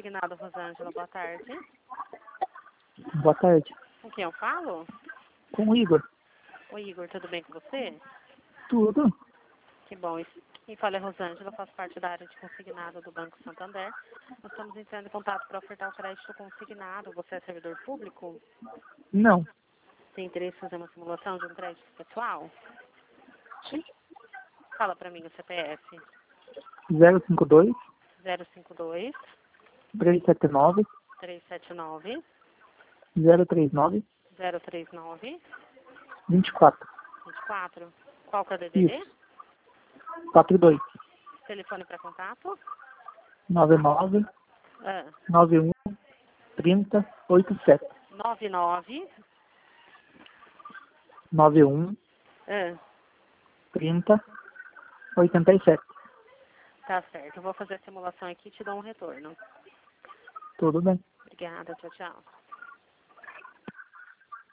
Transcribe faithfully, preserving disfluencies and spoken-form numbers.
consignado, Rosângela. Boa tarde. Boa tarde. Com quem eu falo? Com o Igor. Oi, Igor, tudo bem com você? Tudo. Que bom. Quem fala é Rosângela, faço parte da área de consignado do Banco Santander. Nós estamos entrando em contato para ofertar o crédito consignado. Você é servidor público? Não. Tem interesse em fazer uma simulação de um crédito pessoal? Sim. Fala para mim o C P F. zero cinco dois, zero cinco dois, três sete nove, três sete nove, zero três nove, zero três nove, vinte e quatro. vinte e quatro. Qual que é o D D D? Isso. quatro dois. Telefone para contato? nove nove, Ah, nove um, trinta, oitenta e sete. nove nove. nove um, Ah, trinta, oitenta e sete. tá certo. Eu vou fazer a simulação aqui e te dou um retorno. Tudo bem. Obrigada. Tchau, tchau.